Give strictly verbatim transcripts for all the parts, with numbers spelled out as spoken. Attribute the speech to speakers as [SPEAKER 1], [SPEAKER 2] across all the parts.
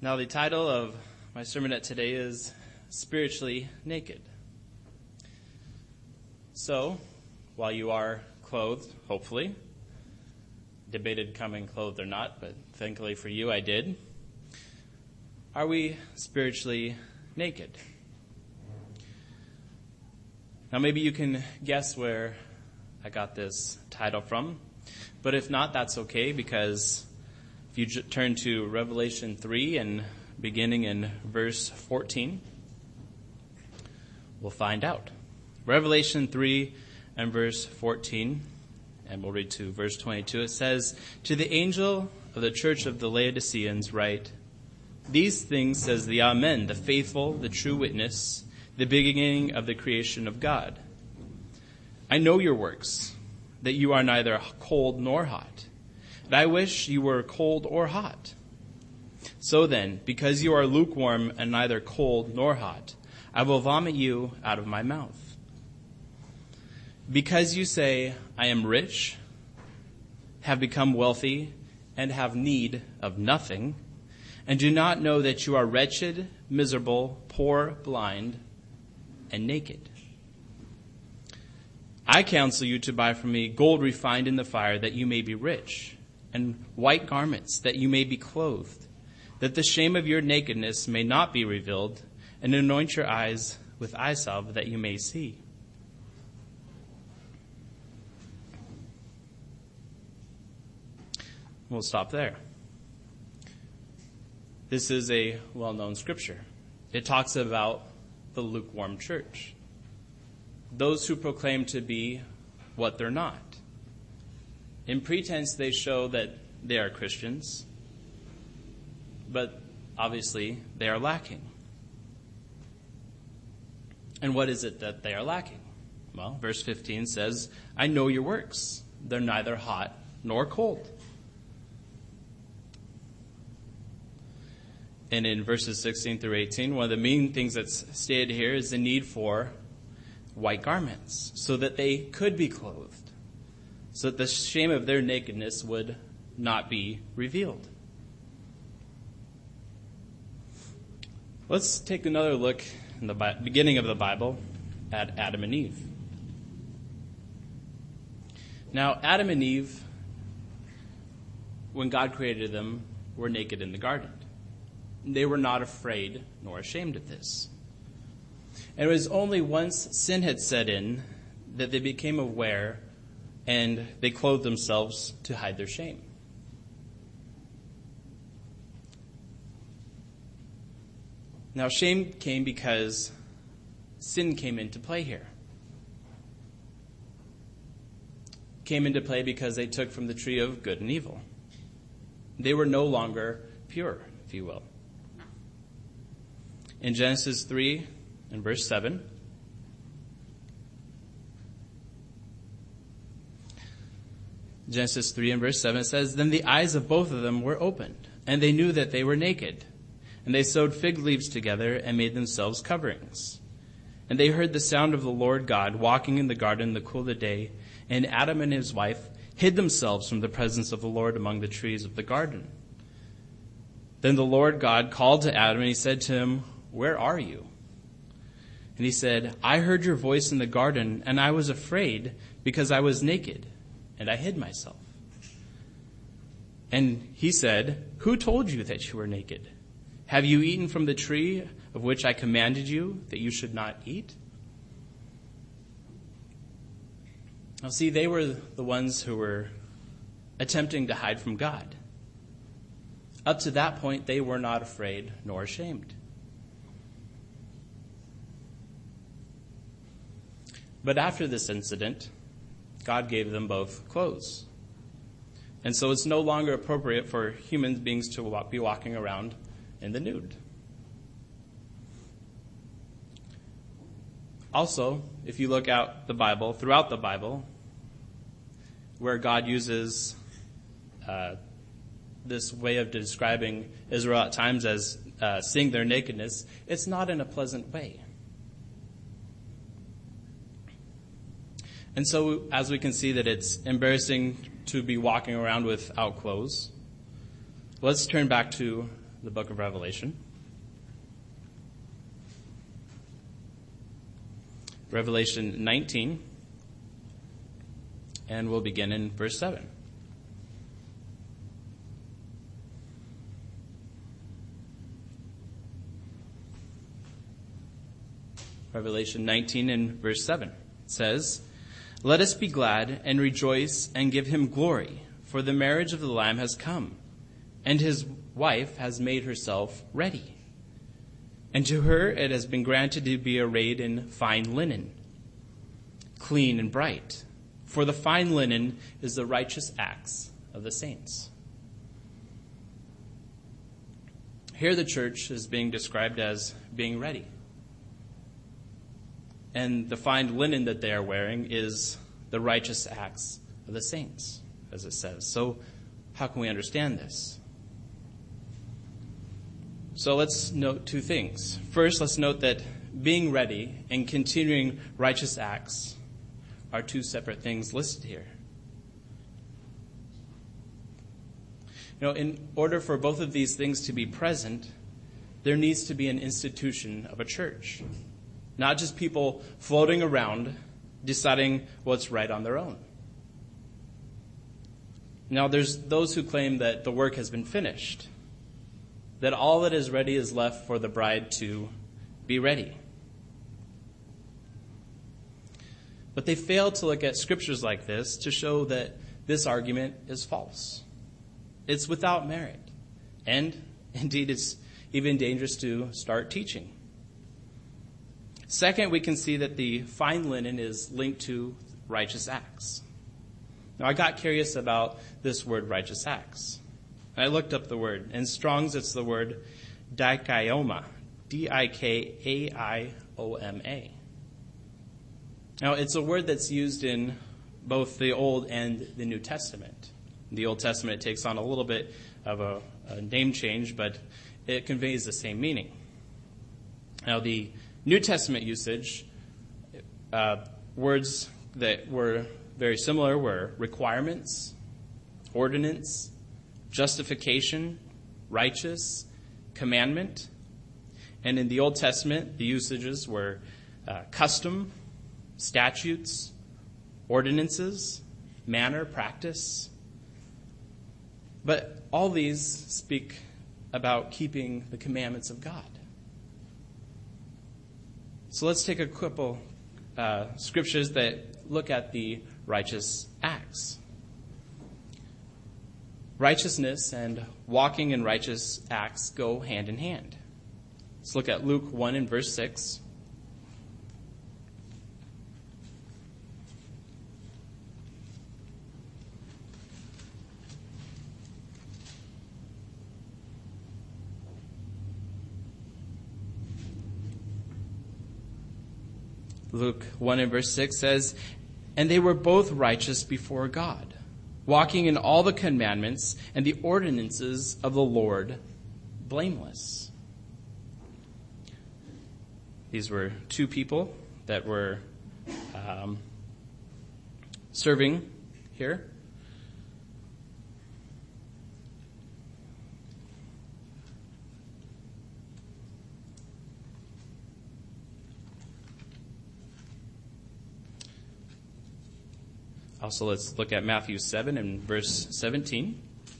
[SPEAKER 1] Now, the title of my sermonette today is Spiritually Naked. So, while you are clothed, hopefully, debated coming clothed or not, but thankfully for you, I did. Are we spiritually naked? Now, maybe you can guess where I got this title from, but if not, that's okay, because if you j- turn to Revelation three and beginning in verse fourteen, we'll find out. Revelation three and verse fourteen, and we'll read to verse twenty-two. It says, "To the angel of the church of the Laodiceans write, these things says the Amen, the faithful, the true witness, the beginning of the creation of God. I know your works, that you are neither cold nor hot. And I wish you were cold or hot. So then, because you are lukewarm and neither cold nor hot, I will vomit you out of my mouth. Because you say, I am rich, have become wealthy, and have need of nothing, and do not know that you are wretched, miserable, poor, blind, and naked. I counsel you to buy from me gold refined in the fire, that you may be rich, and white garments, that you may be clothed, that the shame of your nakedness may not be revealed, and anoint your eyes with eye salve, that you may see." We'll stop there. This is a well-known scripture. It talks about the lukewarm church, those who proclaim to be what they're not. In pretense, they show that they are Christians, but obviously they are lacking. And what is it that they are lacking? Well, verse fifteen says, I know your works. They're neither hot nor cold. And in verses sixteen through eighteen, one of the main things that's stated here is the need for white garments, so that they could be clothed, so that the shame of their nakedness would not be revealed. Let's take another look in the Bi- beginning of the Bible at Adam and Eve. Now, Adam and Eve, when God created them, were naked in the garden. They were not afraid nor ashamed of this. And it was only once sin had set in that they became aware and they clothed themselves to hide their shame. Now, shame came because sin came into play here. Came into play because they took from the tree of good and evil. They were no longer pure, if you will. In Genesis three and verse seven, Genesis three and verse seven, it says, Then the eyes of both of them were opened, and they knew that they were naked. And they sewed fig leaves together and made themselves coverings. And they heard the sound of the Lord God walking in the garden in the cool of the day, and Adam and his wife hid themselves from the presence of the Lord among the trees of the garden. Then the Lord God called to Adam, and he said to him, Where are you? And he said, I heard your voice in the garden, and I was afraid because I was naked, and I hid myself. And he said, Who told you that you were naked? Have you eaten from the tree of which I commanded you that you should not eat? Now see, they were the ones who were attempting to hide from God. Up to that point, they were not afraid nor ashamed. But after this incident, God gave them both clothes. And so it's no longer appropriate for human beings to be walking around in the nude. Also, if you look out the Bible, throughout the Bible, where God uses uh, this way of describing Israel at times as uh, seeing their nakedness, it's not in a pleasant way. And so, as we can see that it's embarrassing to be walking around without clothes, let's turn back to the book of Revelation. Revelation nineteen, and we'll begin in verse seven. Revelation nineteen and verse seven says, "Let us be glad and rejoice and give him glory, for the marriage of the Lamb has come, and his wife has made herself ready. And to her it has been granted to be arrayed in fine linen, clean and bright, for the fine linen is the righteous acts of the saints." Here the church is being described as being ready. And the fine linen that they are wearing is the righteous acts of the saints, as it says. So how can we understand this? So let's note two things. First, let's note that being ready and continuing righteous acts are two separate things listed here. You know, in order for both of these things to be present, there needs to be an institution of a church. Not just people floating around deciding what's right on their own. Now, there's those who claim that the work has been finished, that all that is ready is left for the bride to be ready. But they fail to look at scriptures like this to show that this argument is false. It's without merit. And, indeed, it's even dangerous to start teaching. Second, we can see that the fine linen is linked to righteous acts. Now, I got curious about this word righteous acts. I looked up the word. In Strong's, it's the word dikaioma, D I K A I O M A. Now, it's a word that's used in both the Old and the New Testament. In the Old Testament, it takes on a little bit of a, a name change, but it conveys the same meaning. Now, the New Testament usage, uh, words that were very similar were requirements, ordinance, justification, righteous, commandment. And in the Old Testament, the usages were uh, custom, statutes, ordinances, manner, practice. But all these speak about keeping the commandments of God. So let's take a couple uh, scriptures that look at the righteous acts. Righteousness and walking in righteous acts go hand in hand. Let's look at Luke one and verse six. Luke one and verse six says, "And they were both righteous before God, walking in all the commandments and the ordinances of the Lord, blameless." These were two people that were um, serving here. Also, let's look at Matthew seven and verse seventeen.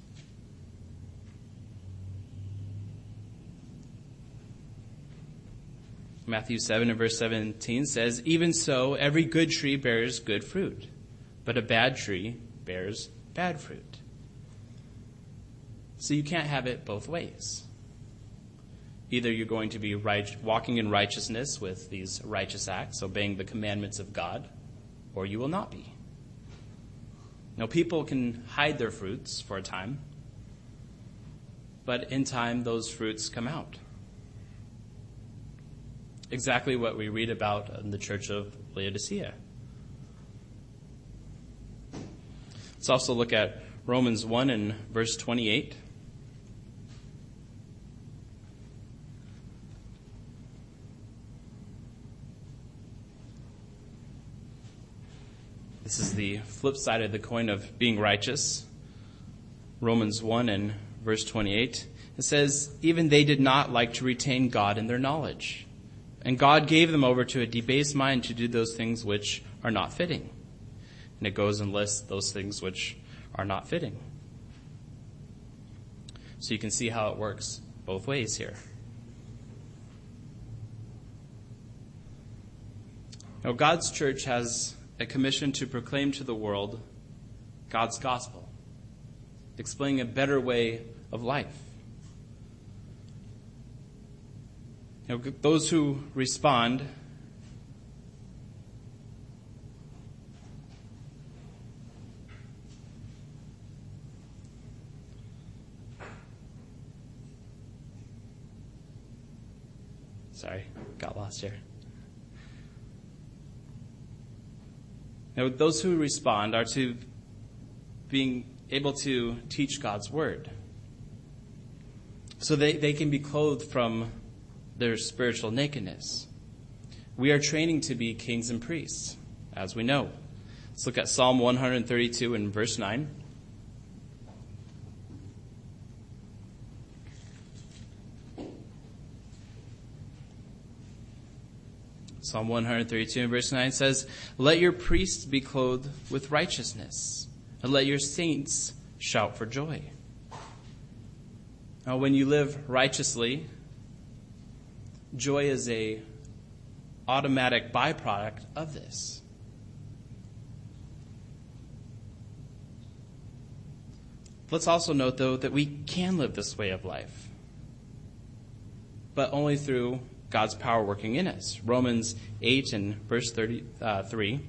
[SPEAKER 1] Matthew seven and verse seventeen says, "Even so, every good tree bears good fruit, but a bad tree bears bad fruit." So you can't have it both ways. Either you're going to be right, walking in righteousness with these righteous acts, obeying the commandments of God, or you will not be. Now, people can hide their fruits for a time, but in time, those fruits come out. Exactly what we read about in the church of Laodicea. Let's also look at Romans one and verse twenty-eight. This is the flip side of the coin of being righteous. Romans one and verse twenty-eight. It says, even they did not like to retain God in their knowledge. And God gave them over to a debased mind to do those things which are not fitting. And it goes and lists those things which are not fitting. So you can see how it works both ways here. Now, God's church has a commission to proclaim to the world God's gospel, explaining a better way of life. You know, those who respond Sorry, got lost here. Now, those who respond are to being able to teach God's word, so they, they can be clothed from their spiritual nakedness. We are training to be kings and priests, as we know. Let's look at Psalm one thirty-two and verse nine. Psalm one thirty-two and verse nine says, "Let your priests be clothed with righteousness, and let your saints shout for joy." Now, when you live righteously, joy is a automatic byproduct of this. Let's also note, though, that we can live this way of life, but only through God's power working in us. Romans eight and verse thirty-three.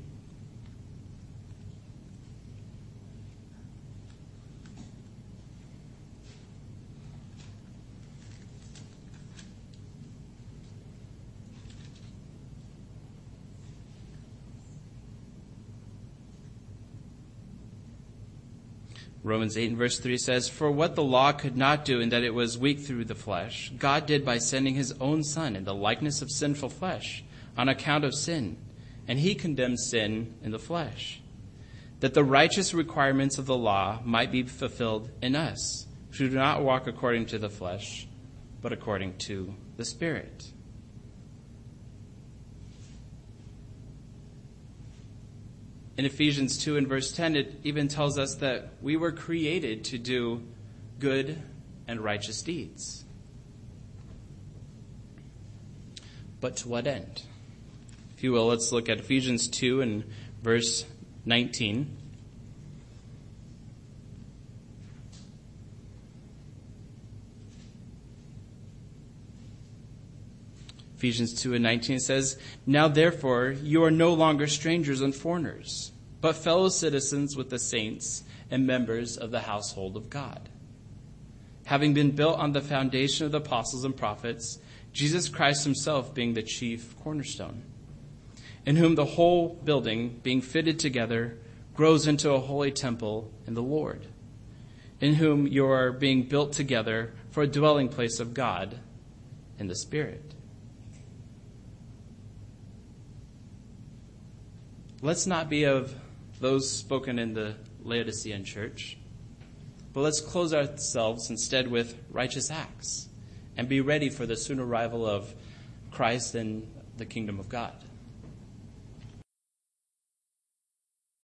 [SPEAKER 1] Romans eight and verse three says, "For what the law could not do in that it was weak through the flesh, God did by sending his own Son in the likeness of sinful flesh on account of sin. And he condemned sin in the flesh, that the righteous requirements of the law might be fulfilled in us, who do not walk according to the flesh, but according to the Spirit." In Ephesians two and verse ten, it even tells us that we were created to do good and righteous deeds. But to what end? If you will, let's look at Ephesians two and verse nineteen. Ephesians two and nineteen says, "Now therefore you are no longer strangers and foreigners, but fellow citizens with the saints and members of the household of God, having been built on the foundation of the apostles and prophets, Jesus Christ himself being the chief cornerstone, in whom the whole building, being fitted together, grows into a holy temple in the Lord, in whom you are being built together for a dwelling place of God in the Spirit." Let's not be of those spoken in the Laodicean church, but let's clothe ourselves instead with righteous acts and be ready for the soon arrival of Christ and the kingdom of God.